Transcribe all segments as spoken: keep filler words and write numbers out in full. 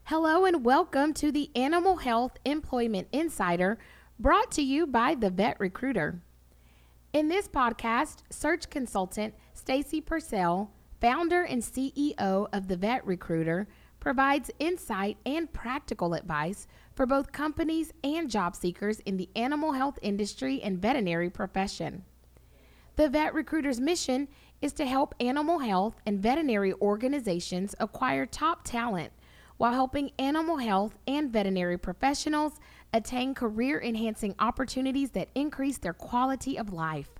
Hello and welcome to the Animal Health Employment Insider, brought to you by The Vet Recruiter. In this podcast, search consultant Stacy Purcell, founder and C E O of The Vet Recruiter, provides insight and practical advice for both companies and job seekers in the animal health industry and veterinary profession. The Vet Recruiter's mission is to help animal health and veterinary organizations acquire top talent while helping animal health and veterinary professionals attain career-enhancing opportunities that increase their quality of life.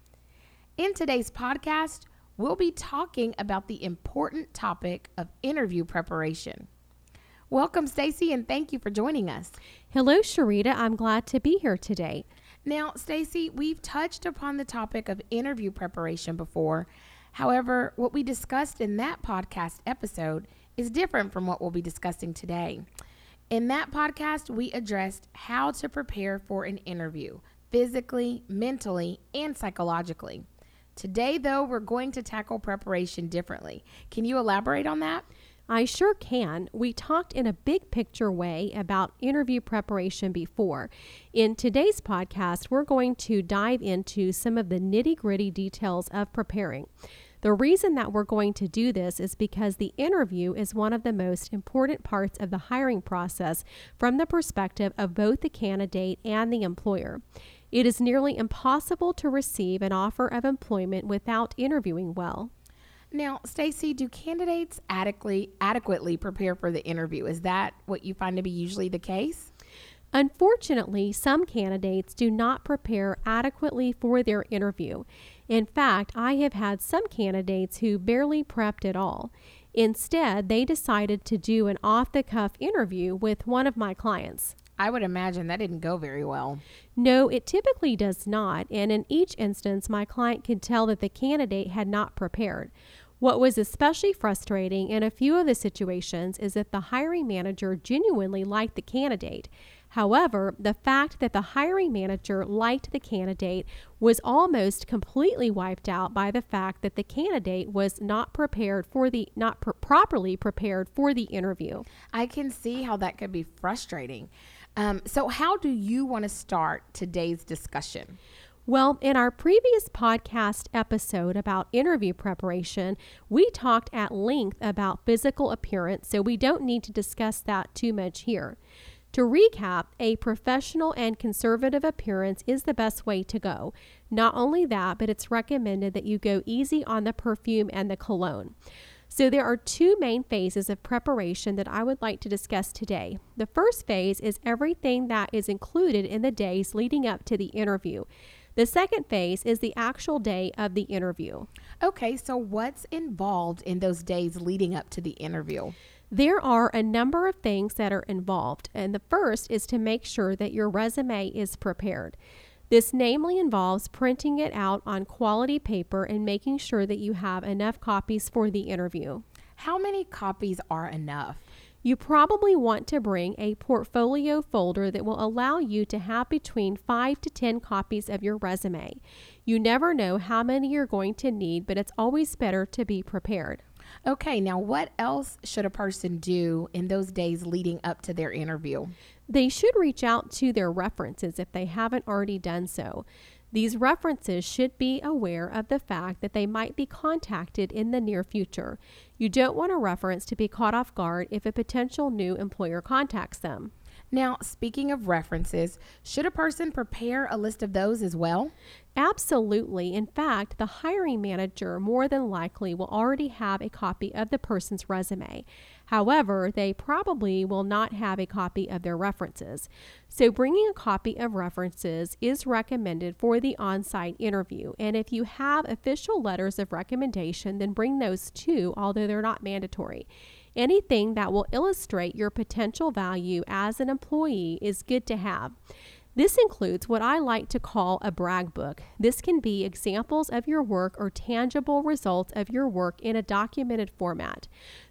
In today's podcast, we'll be talking about the important topic of interview preparation. Welcome, Stacy, and thank you for joining us. Hello, Sharita. I'm glad to be here today. Now, Stacy, we've touched upon the topic of interview preparation before. However, what we discussed in that podcast episode is different from what we'll be discussing today. In that podcast, we addressed how to prepare for an interview, physically, mentally, and psychologically. Today, though, we're going to tackle preparation differently. Can you elaborate on that? I sure can. We talked in a big picture way about interview preparation before. In today's podcast, we're going to dive into some of the nitty-gritty details of preparing. The reason that we're going to do this is because the interview is one of the most important parts of the hiring process from the perspective of both the candidate and the employer. It is nearly impossible to receive an offer of employment without interviewing well. Now, Stacy, do candidates adequately adequately prepare for the interview? Is that what you find to be usually the case? Unfortunately, some candidates do not prepare adequately for their interview. In fact, I have had some candidates who barely prepped at all. Instead, they decided to do an off-the-cuff interview with one of my clients. I would imagine that didn't go very well. No, it typically does not, and in each instance, my client could tell that the candidate had not prepared. What was especially frustrating in a few of the situations is that the hiring manager genuinely liked the candidate. However, the fact that the hiring manager liked the candidate was almost completely wiped out by the fact that the candidate was not prepared for the not pr- properly prepared for the interview. I can see how that could be frustrating. Um, so how do you want to start today's discussion? Well, in our previous podcast episode about interview preparation, we talked at length about physical appearance, so we don't need to discuss that too much here. To recap, a professional and conservative appearance is the best way to go. Not only that, but it's recommended that you go easy on the perfume and the cologne. So there are two main phases of preparation that I would like to discuss today. The first phase is everything that is included in the days leading up to the interview. The second phase is the actual day of the interview. Okay, so what's involved in those days leading up to the interview? There are a number of things that are involved, and the first is to make sure that your resume is prepared. This namely involves printing it out on quality paper and making sure that you have enough copies for the interview. How many copies are enough? You probably want to bring a portfolio folder that will allow you to have between five to ten copies of your resume. You never know how many you're going to need, but it's always better to be prepared. Okay, now what else should a person do in those days leading up to their interview? They should reach out to their references if they haven't already done so. These references should be aware of the fact that they might be contacted in the near future. You don't want a reference to be caught off guard if a potential new employer contacts them. Now, speaking of references, should a person prepare a list of those as well? Absolutely. In fact, the hiring manager more than likely will already have a copy of the person's resume. However, they probably will not have a copy of their references. So bringing a copy of references is recommended for the on-site interview. And if you have official letters of recommendation, then bring those too, although they're not mandatory. Anything that will illustrate your potential value as an employee is good to have. This includes what I like to call a brag book. This can be examples of your work or tangible results of your work in a documented format.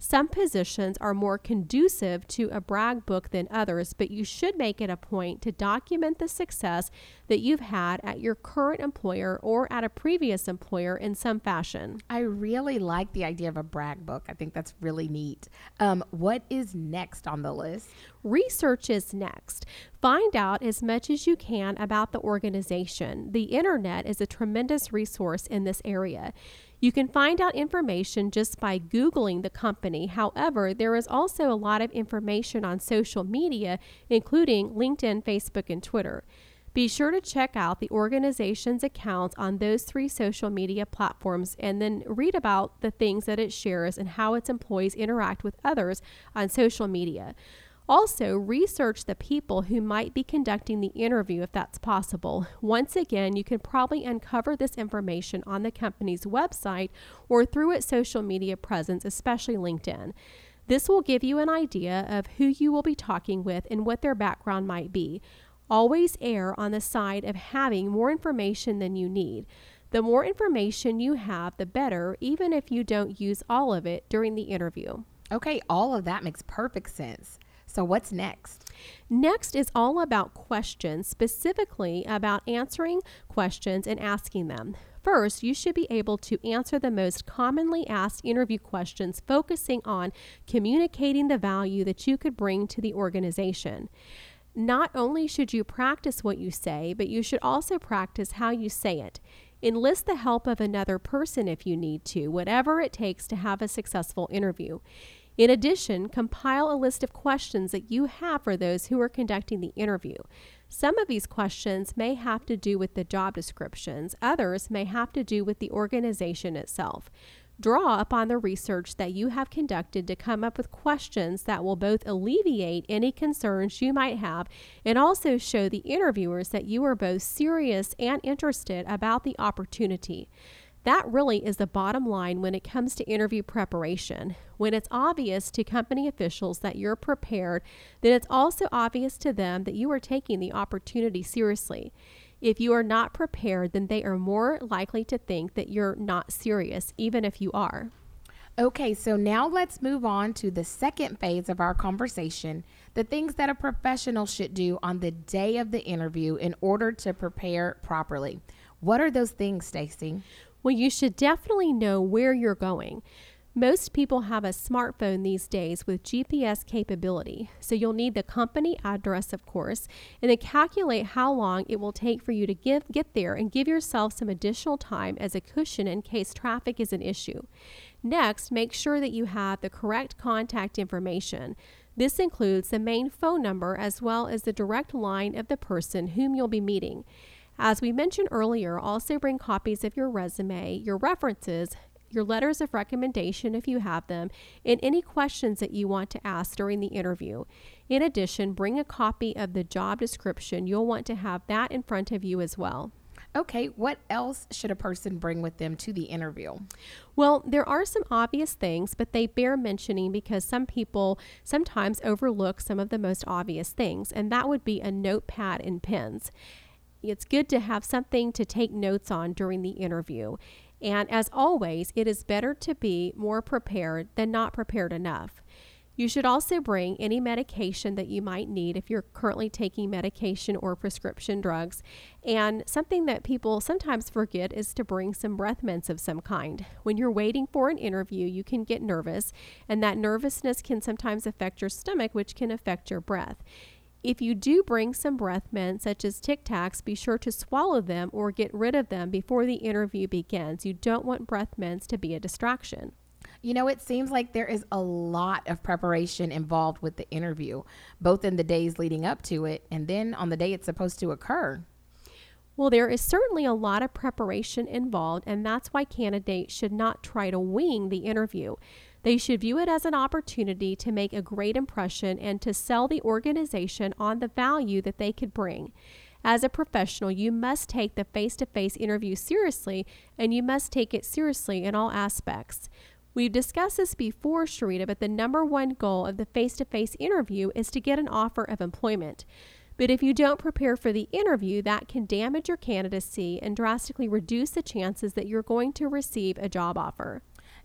Some positions are more conducive to a brag book than others, but you should make it a point to document the success that you've had at your current employer or at a previous employer in some fashion. I really like the idea of a brag book. I think that's really neat. Um, what is next on the list? Research is next. Find out as much as you can about the organization. The internet is a tremendous resource in this area. You can find out information just by Googling the company. However, there is also a lot of information on social media, including LinkedIn, Facebook, and Twitter. Be sure to check out the organization's accounts on those three social media platforms and then read about the things that it shares and how its employees interact with others on social media. Also, research the people who might be conducting the interview if that's possible. Once again, you can probably uncover this information on the company's website or through its social media presence, especially LinkedIn. This will give you an idea of who you will be talking with and what their background might be. Always err on the side of having more information than you need. The more information you have, the better, even if you don't use all of it during the interview. Okay, all of that makes perfect sense. So what's next? Next is all about questions, specifically about answering questions and asking them. First, you should be able to answer the most commonly asked interview questions, focusing on communicating the value that you could bring to the organization. Not only should you practice what you say, but you should also practice how you say it. Enlist the help of another person if you need to, whatever it takes to have a successful interview. In addition, compile a list of questions that you have for those who are conducting the interview. Some of these questions may have to do with the job descriptions. Others may have to do with the organization itself. Draw upon the research that you have conducted to come up with questions that will both alleviate any concerns you might have and also show the interviewers that you are both serious and interested about the opportunity. That really is the bottom line when it comes to interview preparation. When it's obvious to company officials that you're prepared, then it's also obvious to them that you are taking the opportunity seriously. If you are not prepared, then they are more likely to think that you're not serious, even if you are. Okay, so now let's move on to the second phase of our conversation, the things that a professional should do on the day of the interview in order to prepare properly. What are those things, Stacy? Well, you should definitely know where you're going. Most people have a smartphone these days with G P S capability, so you'll need the company address, of course, and then calculate how long it will take for you to give, get there and give yourself some additional time as a cushion in case traffic is an issue. Next, make sure that you have the correct contact information. This includes the main phone number as well as the direct line of the person whom you'll be meeting. As we mentioned earlier, also bring copies of your resume, your references, your letters of recommendation if you have them, and any questions that you want to ask during the interview. In addition, bring a copy of the job description. You'll want to have that in front of you as well. Okay, what else should a person bring with them to the interview? Well, there are some obvious things, but they bear mentioning because some people sometimes overlook some of the most obvious things, and that would be a notepad and pens. It's good to have something to take notes on during the interview. And as always, it is better to be more prepared than not prepared enough. You should also bring any medication that you might need if you're currently taking medication or prescription drugs. And something that people sometimes forget is to bring some breath mints of some kind. When you're waiting for an interview, you can get nervous, and that nervousness can sometimes affect your stomach, which can affect your breath. If you do bring some breath mints, such as Tic Tacs, be sure to swallow them or get rid of them before the interview begins. You don't want breath mints to be a distraction. You know, it seems like there is a lot of preparation involved with the interview, both in the days leading up to it and then on the day it's supposed to occur. Well, there is certainly a lot of preparation involved, and that's why candidates should not try to wing the interview. They should view it as an opportunity to make a great impression and to sell the organization on the value that they could bring. As a professional, you must take the face-to-face interview seriously, and you must take it seriously in all aspects. We've discussed this before, Sharita, but the number one goal of the face-to-face interview is to get an offer of employment. But if you don't prepare for the interview, that can damage your candidacy and drastically reduce the chances that you're going to receive a job offer.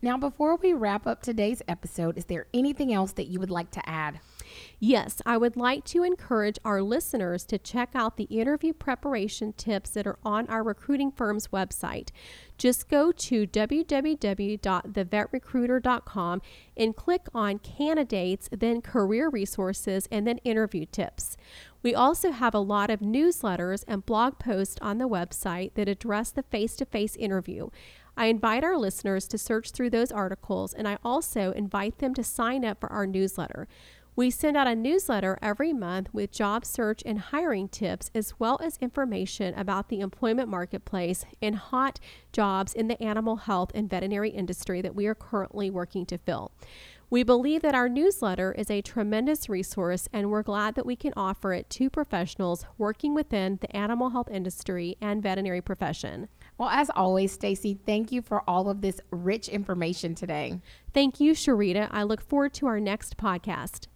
Now, before we wrap up today's episode, is there anything else that you would like to add? Yes, I would like to encourage our listeners to check out the interview preparation tips that are on our recruiting firm's website. Just go to w w w dot the vet recruiter dot com and click on Candidates, then Career Resources, and then Interview Tips. We also have a lot of newsletters and blog posts on the website that address the face-to-face interview. I invite our listeners to search through those articles, and I also invite them to sign up for our newsletter. We send out a newsletter every month with job search and hiring tips, as well as information about the employment marketplace and hot jobs in the animal health and veterinary industry that we are currently working to fill. We believe that our newsletter is a tremendous resource, and we're glad that we can offer it to professionals working within the animal health industry and veterinary profession. Well, as always, Stacy, thank you for all of this rich information today. Thank you, Sharita. I look forward to our next podcast.